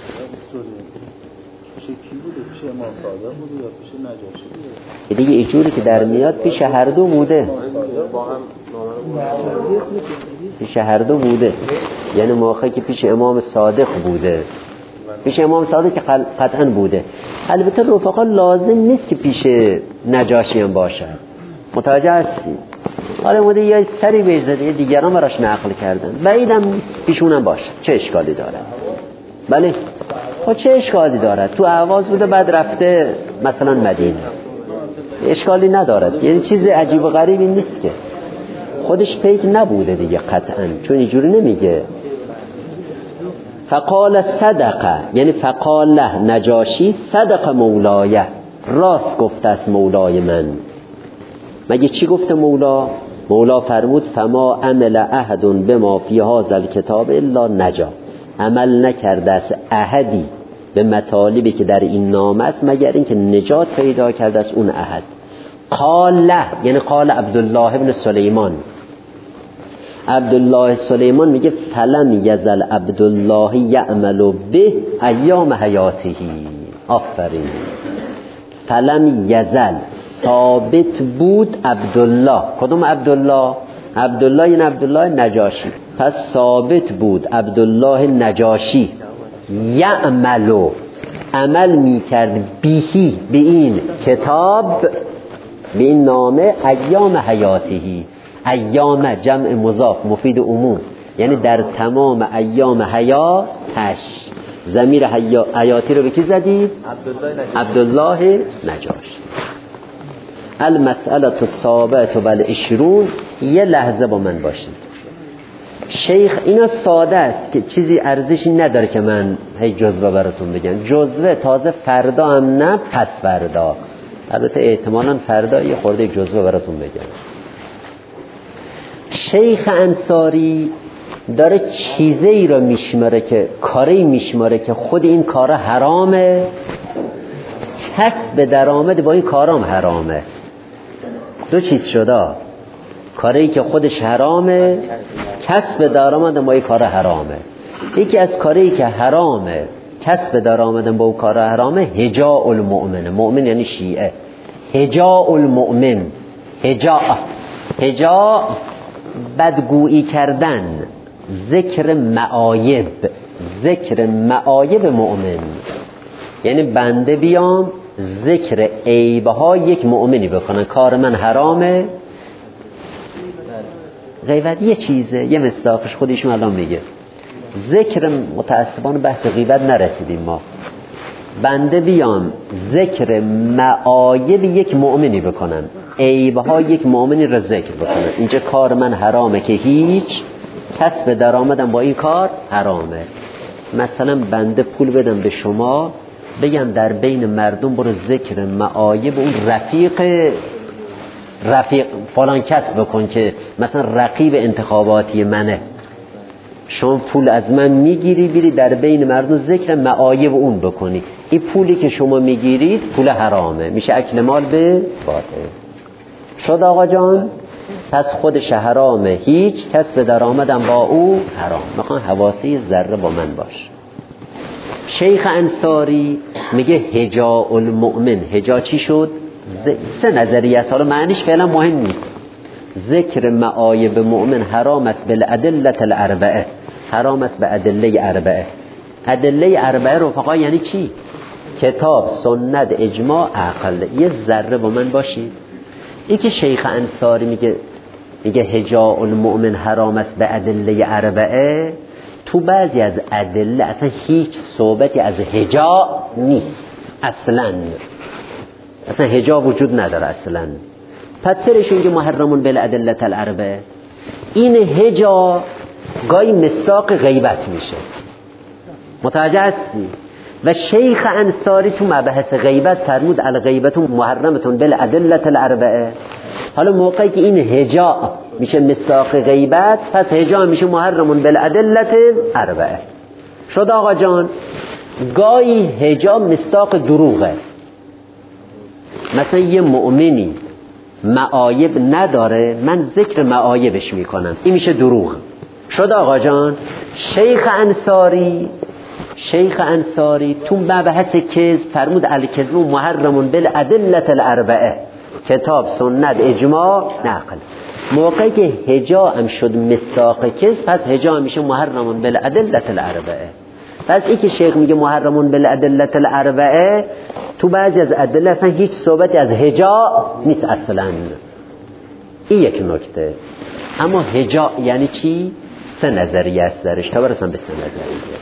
پیش کی بوده؟ پیش امام صادق بوده یا پیش نجاشی بوده؟ دیگه اینجوری که در میاد پیش هر دو بوده، پیش هر دو بوده. یعنی موقعی که پیش امام صادق بوده، پیش امام صادق که قطعا بوده. البته رفقا لازم نیست که پیش نجاشی هم باشه، متوجه هستی؟ حالا موده یا سری بهش زده دیگران براش نقل کردن، بعیدم نیست پیشونم باشه، چه اشکالی داره؟ بله خب چه اشکالی دارد؟ تو اهواز بوده بعد رفته مثلا مدینه، اشکالی ندارد. یعنی چیز عجیب و غریبی نیست که، خودش پیک نبوده دیگه قطعا، چون اینجوری نمیگه. فقال صدقه، یعنی فقال له نجاشی صدق مولایه، راست گفته است مولای من. مگه چی گفته مولا؟ مولا فرمود فما عمل احد بما فی هذا الکتاب الا نجا، عمل نکرده است احدی به مطالبی که در این نامه است مگر اینکه نجات پیدا کرده است اون احد. قال له، یعنی قال عبدالله ابن سلیمان. عبدالله سلیمان میگه فلم یزل عبدالله یعمل به ایام حیاته. آفرین. فلم یزل، ثابت بود عبدالله. کدوم عبدالله؟ عبدالله یعنی عبدالله نجاشی. پس ثابت بود عبدالله نجاشی یعملو، عمل میکرد بیهی، به این کتاب، به این نامه، ایام حیاتهی. ایام جمع مضاف مفید عموم، یعنی در تمام ایام حیاتش. ضمیر حیاتی رو به کی زدید؟ عبدالله نجاشی. المسئله السابعه والعشرون. یه لحظه با من باشید. شیخ اینا ساده است که چیزی ارزشی نداره که من هی جزوه براتون بگم. جزوه تازه فردا هم نه، پس فردا، البته احتمالاً فردا یه خورده جزوه براتون بگم. شیخ انصاری داره چیزی رو میشماره که کاری میشماره که خود این کار حرامه کسب درآمد با این کارام حرامه. دو چیز شده، کاری که خودش حرامه، کسب درآمد با این کار حرامه. یکی از کاری که حرامه کسب درآمد با اون کار حرامه هجاء المؤمن. مؤمن یعنی شیعه. هجاء المؤمن، هجاء هجاء بدگویی کردن، ذکر معایب، ذکر معایب مؤمن. یعنی بنده بیام ذکر عیب‌های یک مؤمنی بکنن، کار من حرامه. غیبت یه چیزه، یه مصداقش خودشون الان میگه. ذکر متاسفانه بحث غیبت نرسیدیم ما. بنده بیام ذکر معایب یک مؤمنی بکنن، عیب‌های یک مؤمنی را ذکر بکنن، اینجا کار من حرامه که هیچ، کسب درآمدم با این کار حرامه. مثلا بنده پول بدم به شما، بگم در بین مردم برو ذکر معایب اون رفیق رفیق فلان کس بکن که مثلا رقیب انتخاباتی منه. شما پول از من میگیری بیری در بین مردم ذکر معایب اون بکنی، این پولی که شما میگیرید پول حرامه، میشه اکل مال به باطل. شد آقا جان؟ پس خودش حرامه، هیچ کسب درآمدم با او حرام. میخوان حواسی ذره با من باش. شیخ انصاری میگه هجاء المؤمن. هجا چی شد؟ سه نظریه است، حالا معنیش فعلا مهم نیست. ذکر معایب مؤمن حرام است بالادله الاربعه، حرام است به ادله اربعه. ادله اربعه رفقا یعنی چی؟ کتاب، سنت، اجماع، عقل. یه ذره با من باشید. این که شیخ انصاری میگه میگه هجاء المؤمن حرام است به ادله اربعه، تو بعضی از ادله اصلا هیچ صحبتی از هجاء نیست اصلا، اصلا هجاء وجود نداره اصلا. پس چرش اینجا محرمون بالادله الاربعه؟ این هجاء گاهی مصداق غیبت میشه، متوجه هستی؟ و شیخ انصاری تو مبحث غیبت فرمود الغیبت محرمتون بالادله الاربعه. حالا موقعی که این هجاء میشه مصداق غیبت، پس هجاء میشه محرمون بالادله الاربعه. شد آقا جان؟ گاهی هجاء مصداق دروغه، مثلا یه مؤمنی معایب نداره، من ذکر معایبش میکنم، این میشه دروغ. شد آقا جان؟ شیخ انصاری شیخ انصاری تو مبحث کذب فرمود الکذب محرمون بالادله الاربعه، کتاب، سنت، اجماع، نقل. موقعی که هجاء هم شد مصداق کذب، پس هجاء میشه محرمون بالادله الاربعه. پس این که شیخ میگه محرمون بالادله الاربعه، تو بعضی از ادله اصلا هیچ صحبتی از هجاء نیست اصلا. این یک نکته. اما هجاء یعنی چی؟ سه نظریه است درش، تا برسم به سه نظریه.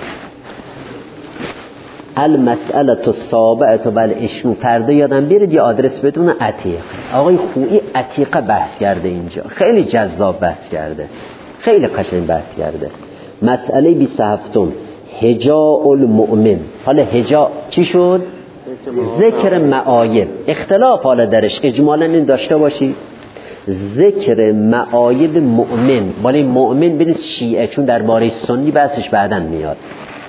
المسئله السابعه بالعشرون. فردا یادم بیارید یه آدرس بدون عتیق. آقای خویی عتیقه بحث کرده اینجا، خیلی جذاب بحث کرده، خیلی قشنگ بحث کرده. مسئله بیست و هفت هجاء المؤمن. حالا هجاء چی شد؟ ذکر معایب. اختلاف حالا درش، اجمالا این داشته باشید ذکر معایب مؤمن. ولی مؤمن بینید شیعه، چون درباره سنی بحثش بعداً میاد.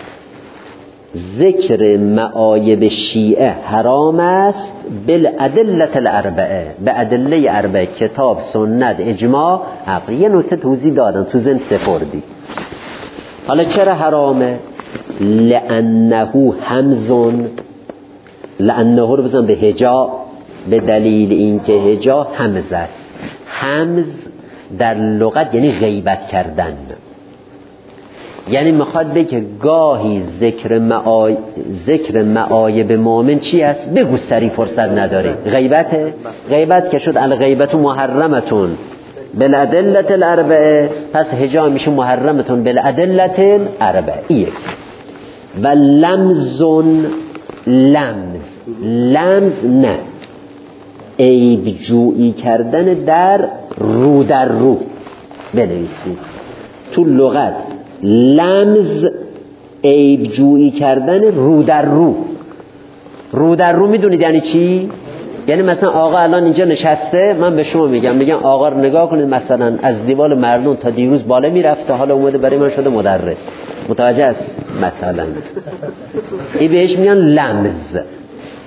ذکر معایب شیعه حرام است بالادله الاربعه، به ادله اربعه، کتاب، سنت، اجماع، عقل. یه نکته توضیح دادم تو ذهن سپردی. حالا چرا حرامه؟ لانه همزون، لانه رو بزن به هجاء، به دلیل اینکه هجاء همز است. همز در لغت یعنی غیبت کردن، یعنی میخواد بگه گاهی ذکر معای... ذکر معایب مؤمن چی است؟ بگو سری فرصت نداری. غیبته. غیبت که شد الغیبت محرمتون بالادله الاربعه، پس هجاء میشه محرمتون بالادله الاربعه. یک. و لمزون، لمز لمز نه، عیب جویی کردن در رو در رو بنویسید تو لغت. لمز عیب جویی کردن رو در رو. رو در رو میدونید یعنی چی؟ یعنی مثلا آقا الان اینجا نشسته، من به شما میگم میگم آقا رو نگاه کنید، مثلا از دیوال مردم تا دیروز بالا میرفته، حالا اومده برای من شده مدرس. متوجه است؟ مثلا این بهش میگن لمز.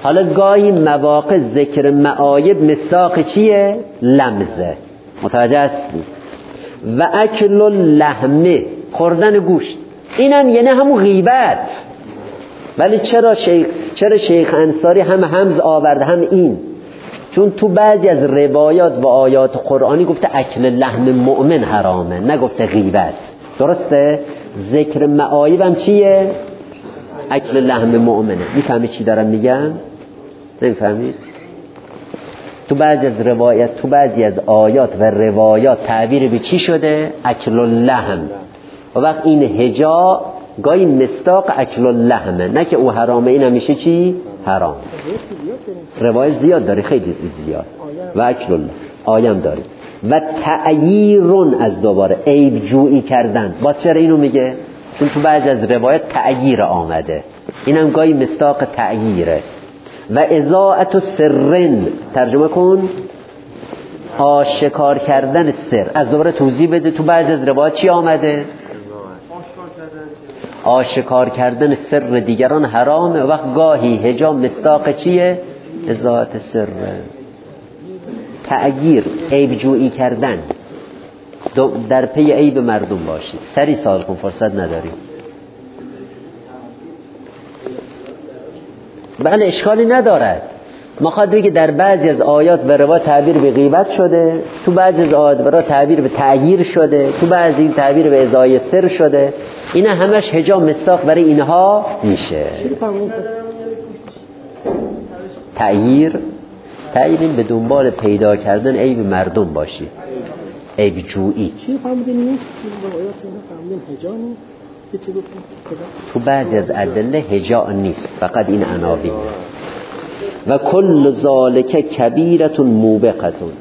حالا گاهی مواقع ذکر معایب مصداق چیه؟ لمزه. متوجه هستی؟ و اکل اللحمه، خوردن گوشت، اینم یعنی همون غیبت. ولی چرا شیخ چرا شیخ انصاری هم همز آورده هم این؟ چون تو بعضی از روایات و آیات قرآنی گفته اکل لحم مؤمن حرامه، نگفته غیبت. درسته؟ ذکر معایب هم چیه؟ اکل لحم مؤمنه. میفهمی چی دارم میگم؟ نمیفهمید؟ تو بعضی از روایات تو بعضی از آیات و روایات تعبیر به چی شده؟ اکل اللحم. و وقت این هجا گاهی مصداق اکل اللحمه، نه که او حرامه، این همیشه چی؟ حرام. روایت زیاد داره، خیلی زیاد. و اکل اللحم آیم داره. و تعییرون، از دوباره عیب جویی کردن. باز چرا اینو میگه؟ چون تو بعضی از روایت تعییر آمده، اینم گاهی مصداق تعییره. و اضاعت سرن، ترجمه کن آشکار کردن سر. از دوباره توضیح بده، تو بعضی از روایات چی آمده؟ آشکار کردن سر دیگران حرامه. وقت گاهی هجا مصداق چیه؟ اضاعت سر، تعییر، عیب جویی کردن، در پی عیب مردم باشید. سری سوال کن، فرصت نداریم. بله اشکالی ندارد. مخاطب بگه در بعضی از آیات و روایات تعبیر به غیبت شده، تو بعضی از آیات و روایات تعبیر به تعییر شده، تو بعضی تعبیر به ازای سر شده. اینا همش هجا مصداق برای اینها میشه. تعییر تعییر به دنبال پیدا کردن عیب مردم باشی، عیب جویی. چی فهمیدین نیست؟ تو آیات اینا فهمیدین هجا نیست؟ تو بعضی از ادله هجا نیست، فقط این عناوین. و کل ذالک کبیرتون موبقتون،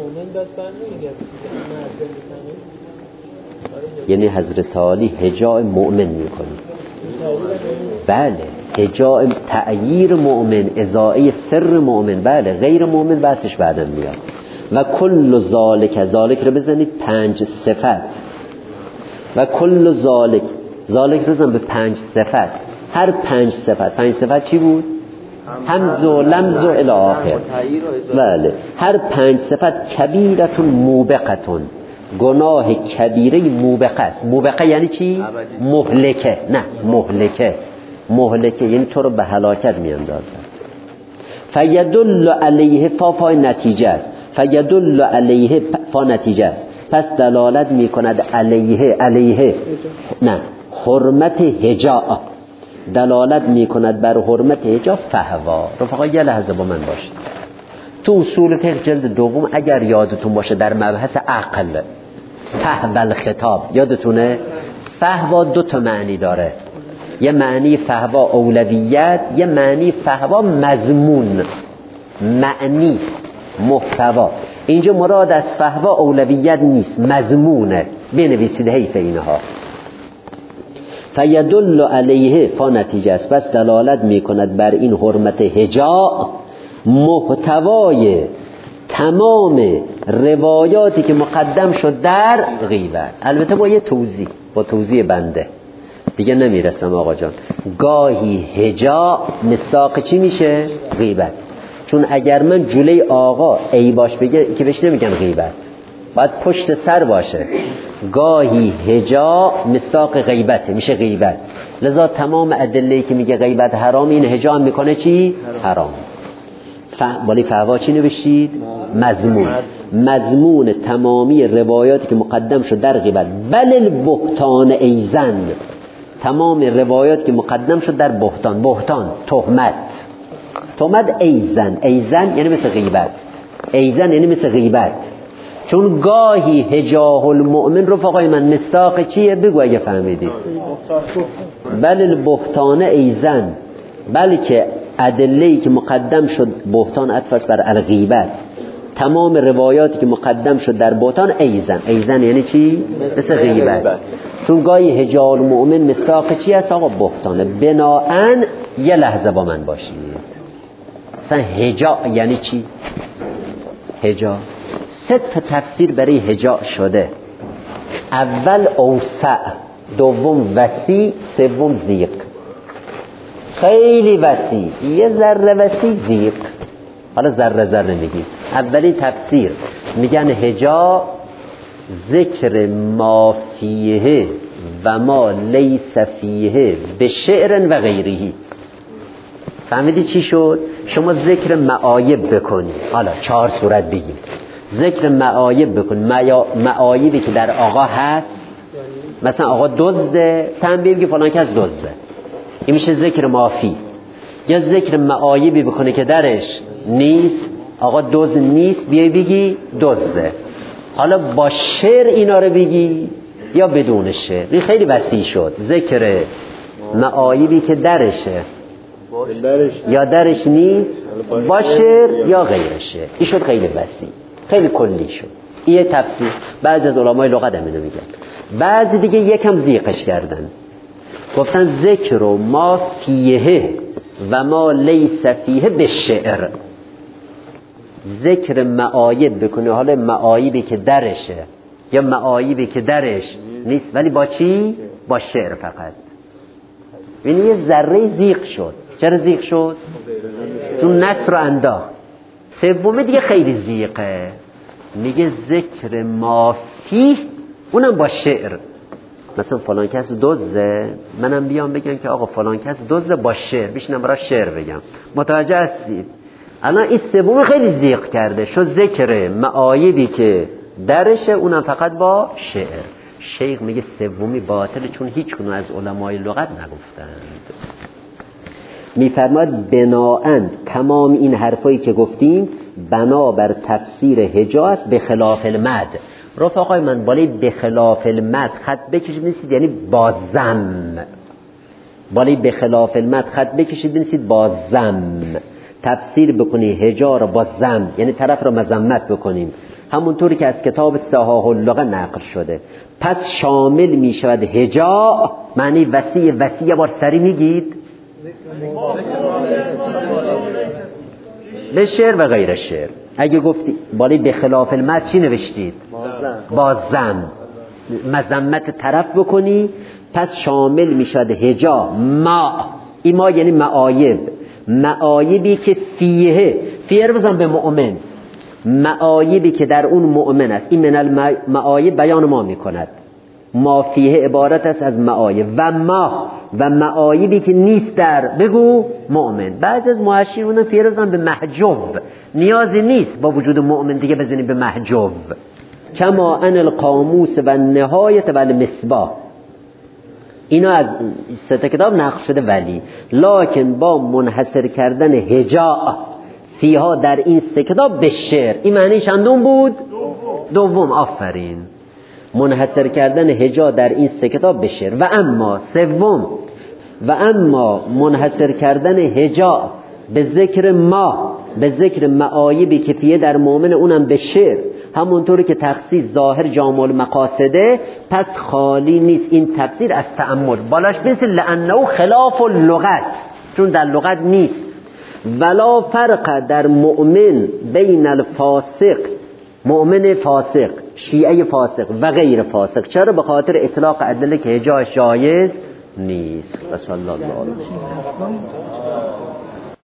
یعنی حضرت علی هجا مؤمن میکنی. بله هجا تعییر مؤمن، ازاعه سر مؤمن. بله غیر مؤمن بحثش بعدا میاد. و کل ذالک، ذالک رو بزنید پنج صفت. و کل ذالک، ذالک رو بزن به پنج صفت. هر پنج صفت، پنج صفت چی بود؟ همز و لمز و الی آخر. بله هر پنج صفت کبیرتون موبقتون، گناه کبیره موبقه است. موبقه یعنی چی؟ مهلکه. نه مهلکه، مهلکه یعنی تو رو به هلاکت میاندازد. فیدل علیه، فا فای نتیجه است. فیدل علیه، فا نتیجه است، پس دلالت میکند علیه، علیه نه حرمت هجا، دلالت میکند بر حرمت هجا. فهوا. رفقا یه لحظه با من باشید. تو اصول فقه جلد دوم اگر یادتون باشه در مبحث عقل، فهو الخطاب، یادتونه فهوا دو تا معنی داره. یه معنی فهوا اولویت، یه معنی فهوا مضمون، معنی محتوا. اینجا مراد از فهوا اولویت نیست، مضمونه. بنویسید حیف اینها. فیدل علیه، فا نتیجه است، بس دلالت میکند بر این حرمت هجا، محتوای تمام روایاتی که مقدم شد در غیبت. البته با یه توضیح، با توضیح بنده دیگه نمیرسم آقا جان. گاهی هجا مصداق چی میشه؟ غیبت. چون اگر من جلوی آقا ای باش بگه که بهش نمیگن غیبت، باید پشت سر باشه. گاهی هجا مصداق غیبته، میشه غیبت. لذا تمام ادله‌ای که میگه غیبت حرام، این هجا هم میکنه چی؟ حرام. ف... ولی فهوا چی نوشتید؟ مضمون. مضمون تمامی روایاتی که مقدم شد در غیبت. بل البهتان ایزن، تمام روایات که مقدم شد در بهتان. بهتان تهمت، تهمت ایزن. ایزن یعنی مثل غیبت، ایزن یعنی مثل غیبت. چون گاهی هجاه المؤمن رفقای من مصداق چیه؟ بگو اگه فهمیدید. بل البهتان ایزن، بلکه ادله‌ای که مقدم شد بهتان عطف بر الغیبت. تمام روایاتی که مقدم شد در بهتان ایزن. ایزن یعنی چی؟ مثل غیبت. چون گاهی هجاه المؤمن مصداق چی هست آقا؟ بهتانه. بناهن یه لحظه با من باشید. مثلا هجا یعنی چی؟ هجا سه تا تفسیر برای هجا شده. اول اوسع، دوم وسیع، سوم ضیق. خیلی وسیع، یه ذره وسیع زیق. حالا ذره ذره میگیم. اولی تفسیر میگن هجا ذکر ما فیه و ما لیس فیه به شعر و غیره. فهمیدی چی شد؟ شما ذکر معایب بکنی. حالا چهار صورت بگیم. ذکر معایب بکن، معایبی که در آقا هست، مثلا آقا دزده، تنبیه بگی فلان کس دزده، این میشه ذکر مافی. یا ذکر معایبی بکنه که درش نیست، آقا دزد نیست، بیای بگی دزده. حالا با شعر اینا رو بگی یا بدون شعر. این خیلی وسیع شد. ذکر معایبی که درشه یا درش نیست با شعر یا غیر شعر. این شد خیلی وسیع، خیلی کلی شد. این تفسیر. بعضی از علمای لغت هم اینو میگن، بعضی دیگه یکم زیقش کردن، گفتن ذکر و ما فیه و ما لیس فیه به شعر. ذکر معایب بکنه، حالا معایبی که درشه یا معایبی که درش نیست، ولی با چی؟ با شعر فقط. یعنی یه ذره زیق شد. چرا زیق شد؟ چون نصر رو انداخت. سومی دیگه خیلی زیقه، میگه ذکر ما فیه، اونم با شعر. مثلا فلان کس دزده، منم بیام بگم که آقا فلان کس دزده با شعر، بیشنم برای شعر بگم. متوجه هستید؟ الان این سومی خیلی زیق کرده، شد ذکر معایبی که درشه، اونم فقط با شعر. شیخ میگه سومی باطله، چون هیچ کنون از علمای لغت نگفتند. میفرماد بنااً تمام این حرفایی که گفتیم بنابر تفسیر حجاز به خلاف المد. رفقای من بالای به خلاف المد خط بکشید نیستید یعنی با زم. بالای به خلاف المد خط بکشید نیستید با زم. تفسیر بکنی حجا رو با زم، یعنی طرف رو مذمت بکنیم، همونطوری که از کتاب صحاح اللغه نقل شده. پس شامل می شود حجا، معنی وسیع. وسیع بار سری میگید به شعر و غیر شعر. اگه گفتی بالای به خلاف المد چی نوشتید؟ با زم، مذمت طرف بکنی. پس شامل می شود حجا ما، این ما یعنی معایب، معایبی که فیه، فیه رو بزن به مؤمن، معایبی که در اون مؤمن است. این من المعایب بیان ما می کند. ما فیه عبارت است از معایب و ما و معایبی که نیست در بگو مؤمن. بعض از محشرون فیه رو بزن به محجوب، نیازی نیست با وجود مؤمن دیگه بزنی به محجوب. کما ان القاموس و نهایت و المصباح، اینا از سه کتاب نقل شده، ولی لکن با منحصر کردن حجا فیها در این سه کتاب به شعر. این معنی چندم بود؟ دوم. دوم. آفرین. منحصر کردن حجا در این سه کتاب به شعر. و اما سوم، و اما منحصر کردن حجا به ذکر ما، به ذکر معایبی که فیه در مؤمن، اونم به شعر، همونطوری که تخصیص ظاهر جامع المقاصده، پس خالی نیست این تفسیر از تأمل. بالاش بنویسید لانه خلاف اللغت، چون در لغت نیست. ولا فرق در مؤمن بین الفاسق، مؤمن فاسق، شیعه فاسق و غیر فاسق. چرا؟ به خاطر اطلاق ادله که حجا جایز نیست. و صلی الله علیه و